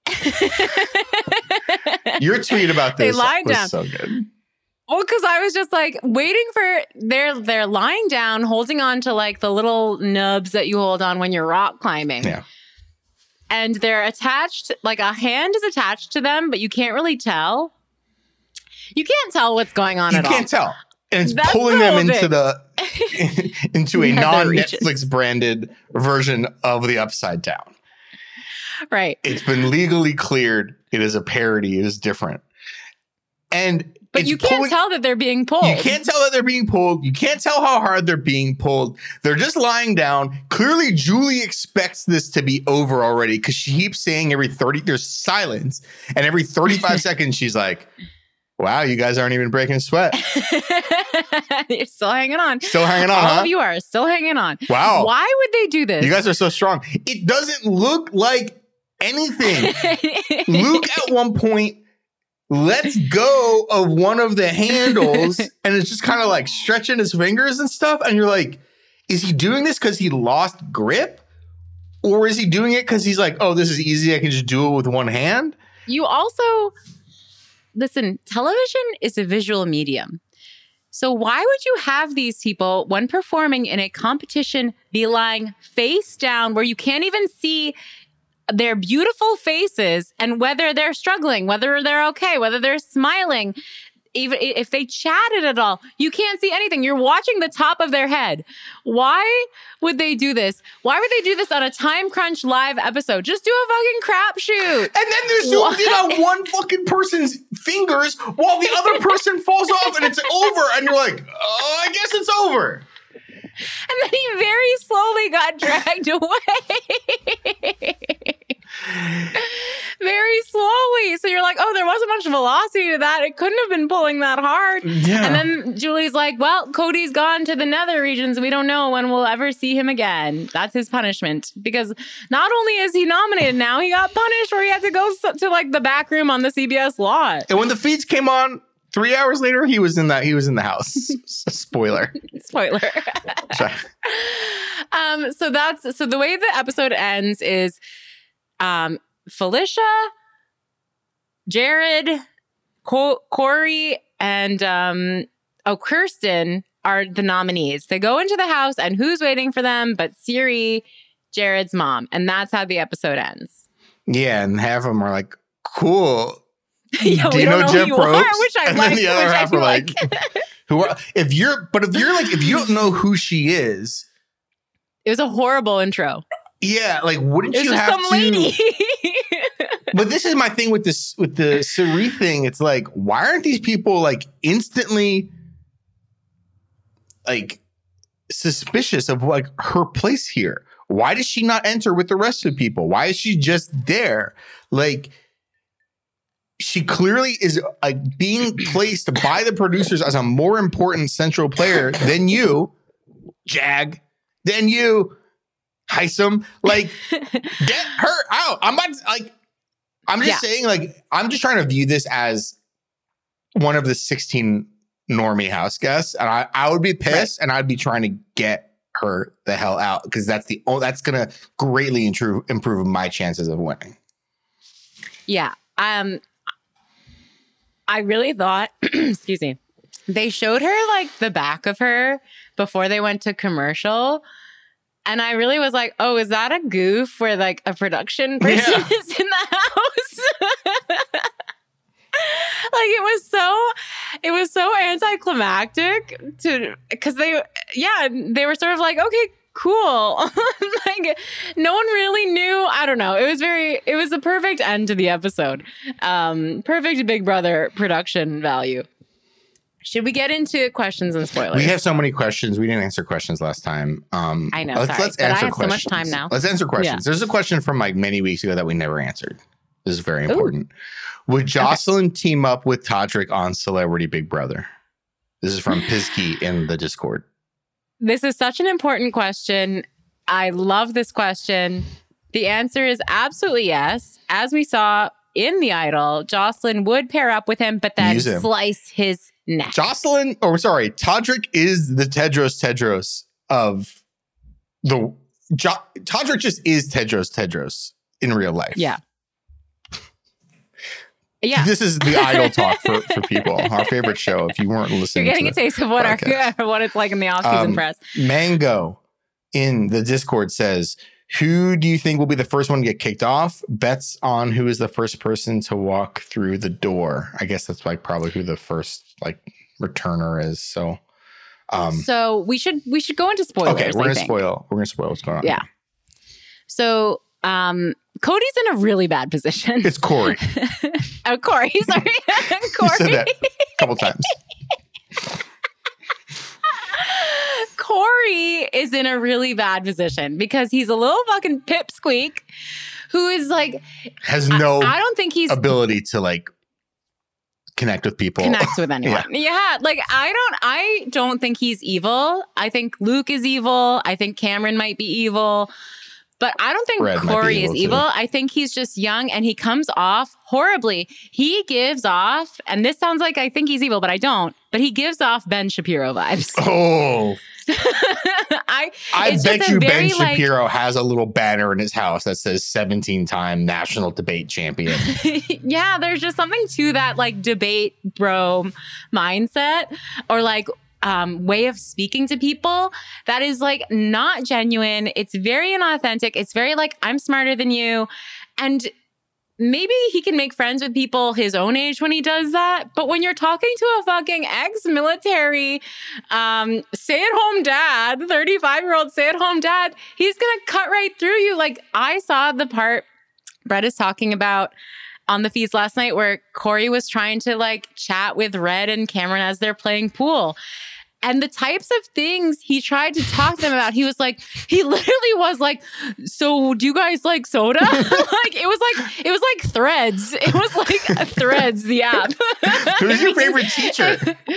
Your tweet about this was so good. Well, because I was just like waiting for they're lying down, holding on to like the little nubs that you hold on when you're rock climbing. Yeah. And they're attached, like a hand is attached to them, but you can't really tell. You can't tell what's going on at all. You can't tell. And it's pulling them into into a non-Netflix branded version of the Upside Down. Right. It's been legally cleared. It is a parody. It is different. But you can't tell that they're being pulled. You can't tell that they're being pulled. You can't tell how hard they're being pulled. They're just lying down. Clearly, Julie expects this to be over already because she keeps saying there's silence. And every 35 seconds, she's like, wow, you guys aren't even breaking a sweat. You're still hanging on. Still hanging on, All of you are still hanging on. Wow. Why would they do this? You guys are so strong. It doesn't look like anything. Luke at one point lets go of one of the handles and it's just kind of like stretching his fingers and stuff. And you're like, is he doing this because he lost grip? Or is he doing it because he's like, oh, this is easy. I can just do it with one hand. You also, listen, television is a visual medium. So why would you have these people, when performing in a competition, be lying face down where you can't even see their beautiful faces and whether they're struggling, whether they're okay, whether they're smiling, even if they chatted at all, you can't see anything. You're watching the top of their head. Why would they do this? Why would they do this on a time crunch live episode? Just do a fucking crapshoot. And then they're zoomed in on one fucking person's fingers while the other person falls off and it's over. And you're like, oh, I guess it's over. And then he very slowly got dragged away. Very slowly. So you're like, oh, there wasn't much velocity to that. It couldn't have been pulling that hard. Yeah. And then Julie's like, well, Cody's gone to the nether regions. We don't know when we'll ever see him again. That's his punishment. Because not only is he nominated now, he got punished where he had to go to like the back room on the CBS lot. And when the feeds came on, 3 hours later, he was in the house. Spoiler. Spoiler. So the way the episode ends is Felicia, Jared, Corey, and Kirsten are the nominees. They go into the house, and who's waiting for them but Siri, Jared's mom. And that's how the episode ends. Yeah, and half of them are like, cool. Yeah, do you know Jeff Probst? Which I and like. Then the other half are like, who are? If you don't know who she is, it was a horrible intro. Yeah, like wouldn't you have some lady? But this is my thing with the Siri thing. It's like, why aren't these people like instantly like suspicious of like her place here? Why does she not enter with the rest of the people? Why is she just there? Like, she clearly is like being placed by the producers as a more important central player than you, Jag, than you, Hisam. Like, get her out. I'm just saying, like, I'm just trying to view this as one of the 16 normie house guests. And I would be pissed and I'd be trying to get her the hell out because that's going to greatly improve my chances of winning. Yeah. I really thought, excuse me, they showed her like the back of her before they went to commercial. And I really was like, oh, is that a goof where like a production person is in the house? Like it was so anticlimactic because they were sort of like, okay, cool. Like no one really knew. I don't know. It was a perfect end to the episode. Perfect Big Brother production value. Should we get into questions and spoilers? We have so many questions. We didn't answer questions last time. I know. Let's answer I have questions. so much time now. Let's answer questions. Yeah. There's a question from like many weeks ago that we never answered. This is very important. Ooh. Would Jocelyn team up with Todrick on Celebrity Big Brother? This is from Pisky in the Discord. This is such an important question. I love this question. The answer is absolutely yes. As we saw in The Idol, Jocelyn would pair up with him, but then slice his neck. Todrick is the Tedros of the... Todrick just is Tedros in real life. Yeah. Yeah. This is the Idol talk for people. Our favorite show. If you weren't listening, you're getting a taste of what it's like in the off-season press. Mango in the Discord says, who do you think will be the first one to get kicked off? Bets on who is the first person to walk through the door. I guess that's like probably who the first like returner is. So, so we should go into spoilers. Okay, we're gonna spoil what's going on. Yeah. So, Cody's in a really bad position. It's Corey. Corey, sorry. Corey. You said that a couple times. Corey is in a really bad position because he's a little fucking pipsqueak who is like... Has no I don't think he's... ability to like connect with people. Connect with anyone. Yeah. Like I don't think he's evil. I think Luke is evil. I think Cameron might be evil. But I don't think Corey is evil. I think he's just young and he comes off horribly. He gives off, and this sounds like I think he's evil, but I don't. But he gives off Ben Shapiro vibes. Oh. I bet you Ben Shapiro has a little banner in his house that says 17-time national debate champion. Yeah, there's just something to that like debate bro mindset or like way of speaking to people that is like not genuine. It's very inauthentic. It's very like, I'm smarter than you. And maybe he can make friends with people his own age when he does that. But when you're talking to a fucking ex-military stay-at-home dad, 35-year-old stay-at-home dad, he's going to cut right through you. Like I saw the part Brett is talking about on the feeds last night where Corey was trying to like chat with Red and Cameron as they're playing pool. And the types of things he tried to talk to them about, he literally was like, so do you guys like soda? Like, it was like Threads. It was like Threads, the app. Who's your favorite teacher?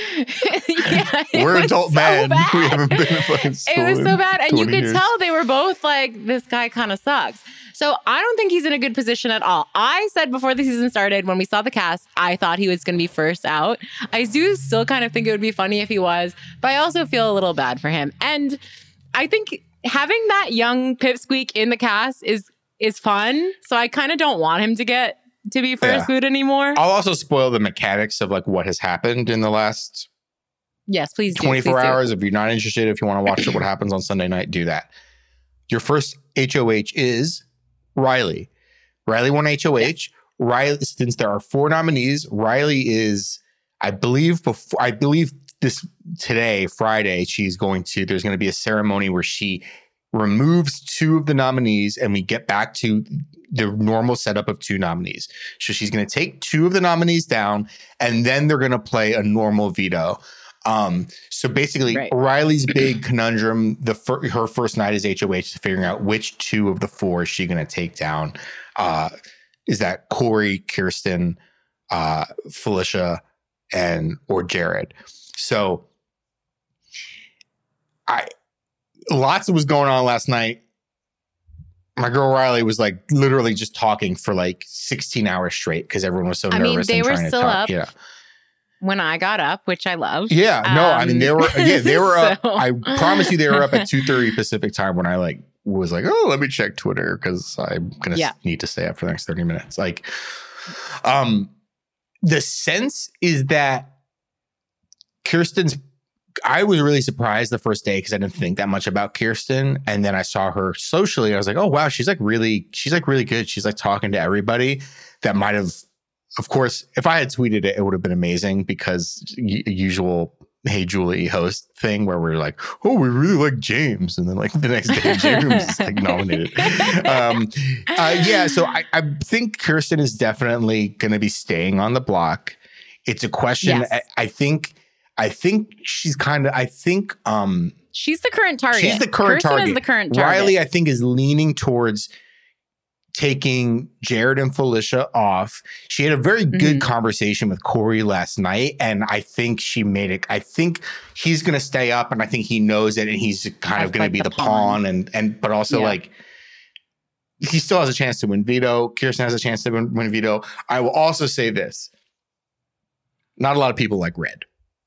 Yeah, we're adult men. We haven't been in fucking school. It was so bad. And you could years. tell they were both like, this guy kind of sucks. So I don't think he's in a good position at all. I said before the season started, when we saw the cast, I thought he was going to be first out. I do still kind of think it would be funny if he was, but I also feel a little bad for him. And I think having that young pipsqueak in the cast is fun. So I kind of don't want him to be first boot anymore. I'll also spoil the mechanics of like what has happened in the last yes, please 24 hours. If you're not interested, if you want to watch what happens on Sunday night, do that. Your first HOH is Riley. Riley won HOH. Yes. Riley, since there are 4 nominees, Riley is, I believe this today, Friday, there's going to be a ceremony where she removes 2 of the nominees and we get back to the normal setup of 2 nominees. So she's going to take 2 of the nominees down and then they're going to play a normal veto. So basically Riley's big conundrum, her first night as HOH is figuring out which 2 of the 4 is she going to take down. Is that Corey, Kirsten, Felicia, or Jared? So lots was going on last night. My girl Riley was like literally just talking for like 16 hours straight because everyone was so nervous. They and were trying still to talk. up. Yeah. when I got up, which I love. Yeah, no, I mean they were up. So- I promise you, they were up at 2:30 Pacific time when I was like, oh, let me check Twitter because I'm gonna need to stay up for the next 30 minutes. Like, the sense is that Kirsten's. I was really surprised the first day because I didn't think that much about Kirsten, and then I saw her socially. I was like, oh wow, she's really good. She's like talking to everybody. That might have. Of course, if I had tweeted it, it would have been amazing because usual Hey Julie host thing where we're like, oh, we really like James. And then like the next day, James is like nominated. So I think Kirsten is definitely going to be staying on the block. It's a question. Yes. I think she's kind of, she's the current target. She's the current Kirsten target. is the current target. Riley, I think, is leaning towards taking Jared and Felicia off. She had a very good conversation with Corey last night, and I think she made it. I think he's going to stay up, and I think he knows it, and he's kind of going to be the pawn, but also like he still has a chance to win veto. Kirsten has a chance to win veto. I will also say this: not a lot of people like Red.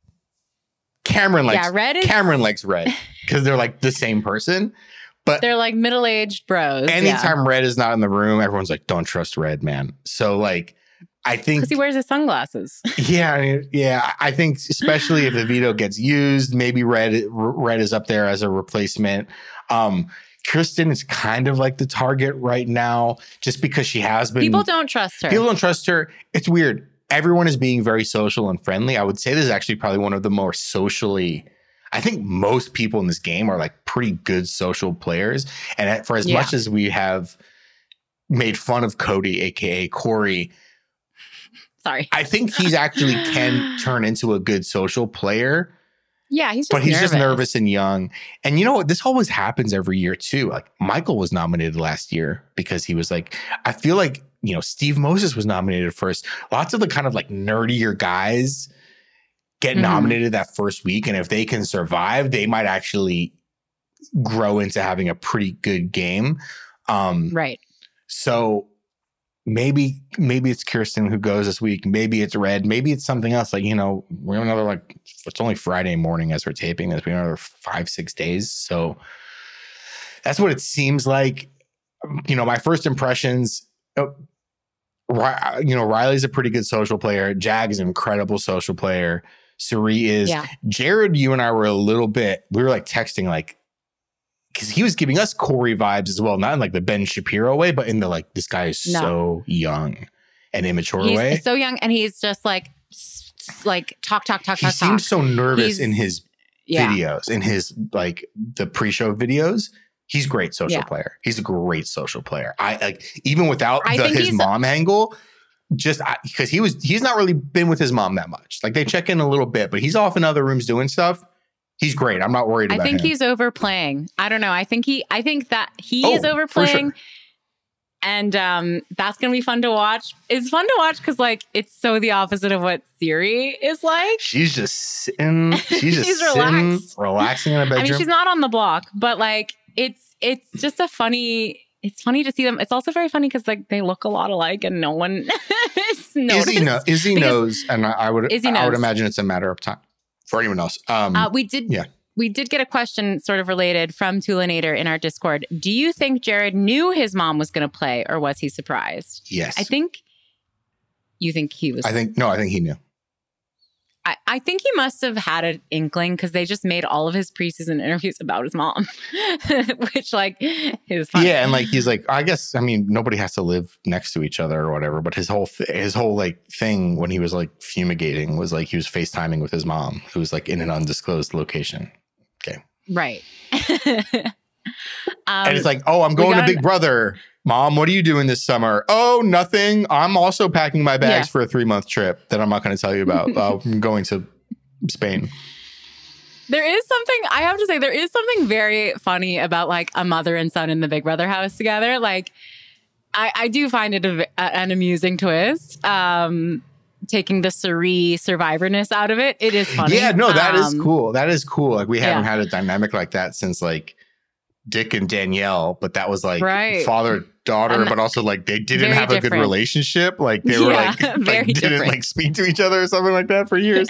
Cameron likes Red because they're like the same person. But they're like middle-aged bros. Anytime Red is not in the room, everyone's like, don't trust Red, man. So like, I think because he wears his sunglasses. Yeah. I think especially if the veto gets used, maybe Red is up there as a replacement. Kirsten is kind of like the target right now, just because she has been. People don't trust her. It's weird. Everyone is being very social and friendly. I would say this is actually probably one of the more socially. I think most people in this game are like pretty good social players. And for as much as we have made fun of Cody, aka Corey, sorry, I think he's actually can turn into a good social player. Yeah, he's just nervous and young. And you know what? This always happens every year too. Like Michael was nominated last year because he was like, I feel like, Steve Moses was nominated first. Lots of the kind of like nerdier guys get nominated that first week. And if they can survive, they might actually grow into having a pretty good game. Right. So maybe it's Kirsten who goes this week. Maybe it's Red. Maybe it's something else. Like, we have another, it's only Friday morning as we're taping this. We have another 5-6 days. So that's what it seems like. My first impressions, Riley's a pretty good social player. Jag is an incredible social player. Suri is. Yeah. Jared, you and I were we were like texting, like, because he was giving us Corey vibes as well, not in like the Ben Shapiro way, but in the like, this guy is so young and immature way. He's so young, and he's just like talk. He seems so nervous in his videos, in his like the pre-show videos. He's a great social player. He's a great social player. I like even without his mom angle. Just because he's not really been with his mom that much. Like they check in a little bit, but he's off in other rooms doing stuff. He's great. I'm not worried about him. I think he's overplaying. I don't know. I think that he is overplaying. Sure. And that's going to be fun to watch. It's fun to watch because like it's so the opposite of what Siri is like. She's just sitting. She's relaxing in a bedroom. I mean, she's not on the block, but like it's just it's funny to see them. It's also very funny because like they look a lot alike and no one noticed. Izzy knows, and I would imagine it's a matter of time for anyone else. We did get a question sort of related from Tulanator in our Discord. Do you think Jared knew his mom was going to play, or was he surprised? Yes. You think he was? I think he knew. I think he must have had an inkling because they just made all of his preseason interviews about his mom, which like is funny. Yeah, and like he's like, I guess, I mean, nobody has to live next to each other or whatever, but his whole like thing when he was like fumigating was like he was FaceTiming with his mom, who was like in an undisclosed location. Okay. Right. And it's like, oh, I'm going to Big Brother. Mom, what are you doing this summer? Oh, nothing. I'm also packing my bags for a 3-month trip that I'm not going to tell you about. I'm going to Spain. There is something very funny about like a mother and son in the Big Brother house together. Like, I do find it an amusing twist. Taking the survivorness out of it. It is funny. Yeah, no, that is cool. That is cool. Like we haven't had a dynamic like that since like Dick and Danielle, but that was like Right. father daughter, but also like they didn't have a good relationship. Like they were like didn't like speak to each other or something like that for years.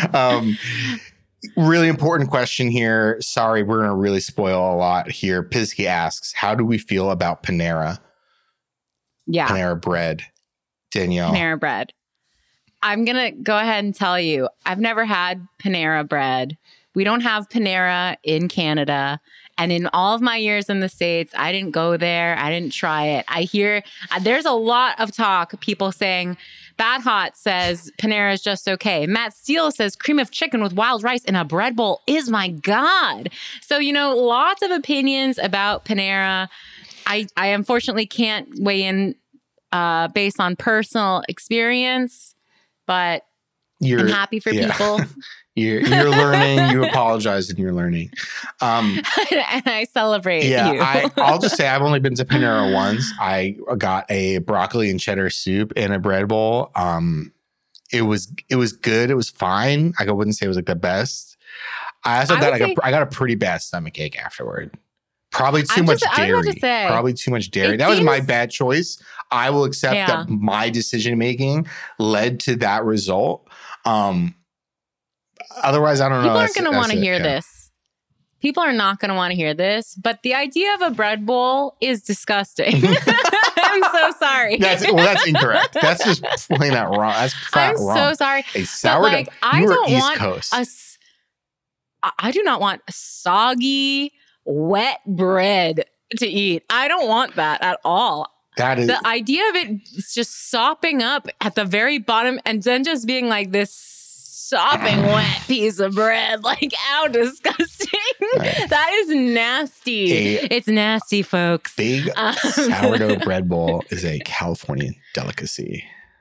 Really important question here. Sorry, we're gonna really spoil a lot here. Pisky asks, how do we feel about Panera? Yeah. Panera Bread. Danielle. Panera Bread. I'm going to go ahead and tell you, I've never had Panera Bread. We don't have Panera in Canada. And in all of my years in the States, I didn't go there. I didn't try it. I hear there's a lot of talk, people saying, Bad Hot says Panera is just okay. Matt Steele says cream of chicken with wild rice in a bread bowl is my God. So, lots of opinions about Panera. I unfortunately can't weigh in based on personal experience, but I'm happy for people. You're learning. You apologize and you're learning. And I celebrate you. I'll just say I've only been to Panera once. I got a broccoli and cheddar soup in a bread bowl. It was good. It was fine. I wouldn't say it was like the best. I also got I got a pretty bad stomach ache afterward. Probably too much dairy. Probably too much dairy. That was my bad choice. I will accept that my decision making led to that result. Otherwise, I don't know. People aren't going to want to hear this. People are not going to want to hear this. But the idea of a bread bowl is disgusting. I'm so sorry. That's incorrect. That's just plain out wrong. That's flat wrong. I'm so sorry. A sourdough. I don't East want Coast. I do not want soggy, wet bread to eat. I don't want that at all. That is the idea of it just sopping up at the very bottom and then just being like this sopping wet piece of bread. Like, how disgusting. Right. That is nasty. It's nasty, folks. Big sourdough bread bowl is a Californian delicacy.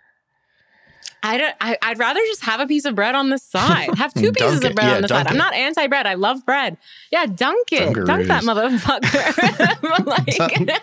I'd rather just have a piece of bread on the side. Have two pieces of bread on the side. I'm not anti-bread. I love bread. Yeah, dunk it. Dunk that motherfucker.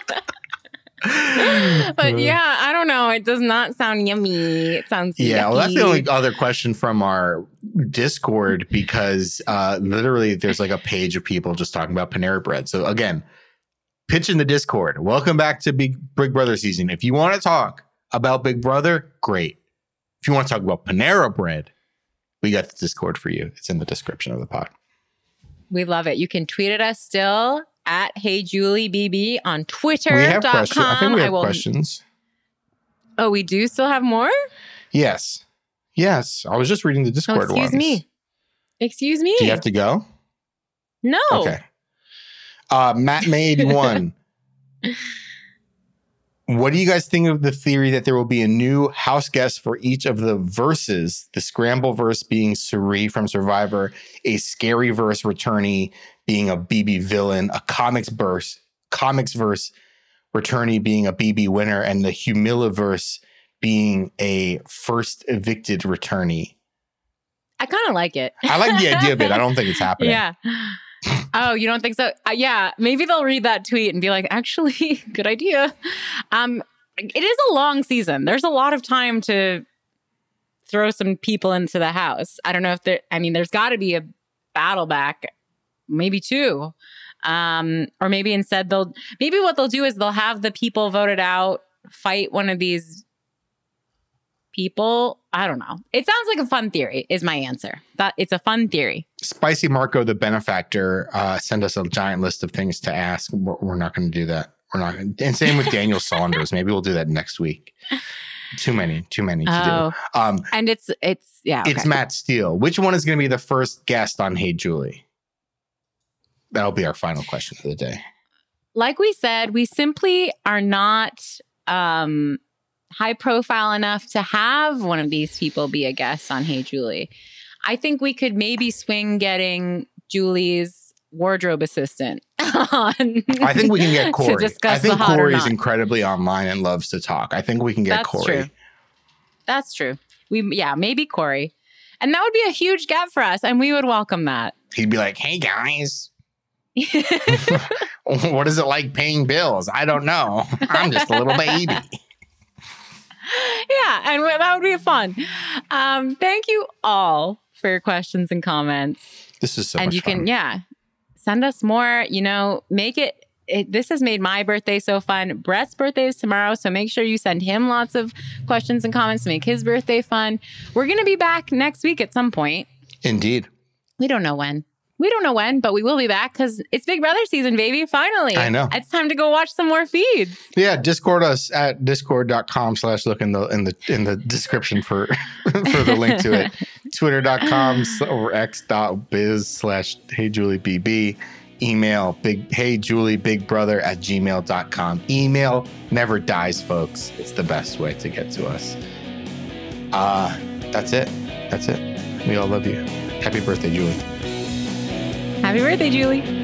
But yeah, I don't know. It does not sound yummy. It sounds yucky. Well, that's the only other question from our Discord because literally there's like a page of people just talking about Panera Bread. So again, pitch in the Discord. Welcome back to Big Brother season. If you want to talk about Big Brother, great. If you want to talk about Panera Bread, we got the Discord for you. It's in the description of the pod. We love it. You can tweet at us still at HeyJulieBB on Twitter.com. We have questions. I think we have questions. Oh, we do still have more? Yes. I was just reading the Discord ones. Excuse me. Do you have to go? No. Okay. Matt May 81. What do you guys think of the theory that there will be a new house guest for each of the verses? The Scramble verse being Cirie from Survivor, a Scary verse returnee being a BB villain, a comics verse returnee being a BB winner, and the Humiliverse being a first evicted returnee. I kind of like it. I like the idea of it. I don't think it's happening. Yeah. Oh, you don't think so? Yeah, maybe they'll read that tweet and be like, actually, good idea. It is a long season. There's a lot of time to throw some people into the house. I don't know if there's got to be a battle back, maybe two. Or maybe instead what they'll do is they'll have the people voted out fight one of these people. I don't know. It sounds like a fun theory is my answer. That it's a fun theory. Spicy Marco, the benefactor, sent us a giant list of things to ask. We're not going to do that. We're not. And same with Daniel Saunders. Maybe we'll do that next week. Too many to do. And it's It's Matt Steele. Which one is going to be the first guest on Hey Julie? That'll be our final question of the day. Like we said, we simply are not high profile enough to have one of these people be a guest on Hey Julie. I think we could maybe swing getting Julie's wardrobe assistant on. I think we can get Corey. To discuss I think Corey is incredibly online and loves to talk. I think we can get Corey. That's true. Maybe Corey. And that would be a huge gap for us, and we would welcome that. He'd be like, hey, guys. What is it like paying bills? I don't know. I'm just a little baby. Yeah, and that would be fun. Thank you all for your questions and comments. This is so much fun. And you can, Send us more, make it. This has made my birthday so fun. Brett's birthday is tomorrow, so make sure you send him lots of questions and comments to make his birthday fun. We're going to be back next week at some point. Indeed. We don't know when. But we will be back because it's Big Brother season, baby. Finally. I know. It's time to go watch some more feeds. Yeah, Discord us at discord.com/look in the description for the link to it. Twitter.com/x.biz/HeyJulieBB. Email heyjulieBigBrother@gmail.com. Email never dies, folks. It's the best way to get to us. That's it. We all love you. Happy birthday, Julie. Happy birthday, Julie.